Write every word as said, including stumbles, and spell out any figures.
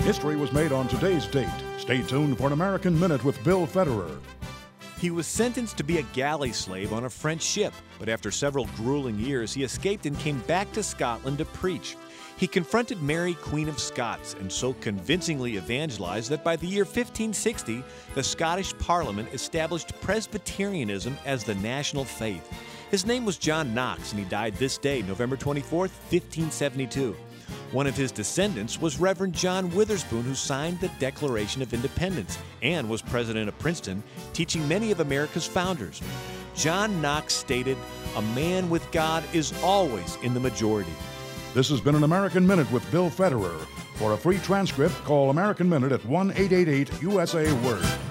History was made on today's date. Stay tuned for an American Minute with Bill Federer. He was sentenced to be a galley slave on a French ship, but after several grueling years, he escaped and came back to Scotland to preach. He confronted Mary, Queen of Scots, and so convincingly evangelized that by the year fifteen sixty, the Scottish Parliament established Presbyterianism as the national faith. His name was John Knox, and he died this day, November twenty-fourth, fifteen seventy-two. One of his descendants was Reverend John Witherspoon, who signed the Declaration of Independence and was president of Princeton, teaching many of America's founders. John Knox stated, "A man with God is always in the majority." This has been an American Minute with Bill Federer. For a free transcript, call American Minute at one eight eight eight U S A Word.